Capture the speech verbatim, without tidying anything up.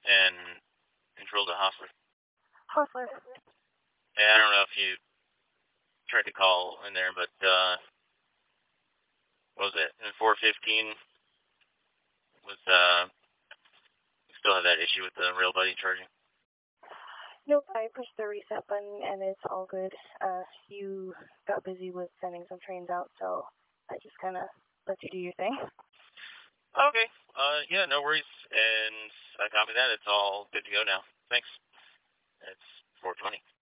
and control to Hostler. Hostler. Yeah, I don't know if you tried to call in there, but uh, what was it? In four fifteen was uh, still have that issue with the Rail Buddy charging. Nope, I pushed the reset button and it's all good. Uh, you got busy with sending some trains out, so I just kind of let you do your thing. Okay. Uh, yeah, no worries. And I copy that. It's all good to go now. Thanks. It's four twenty.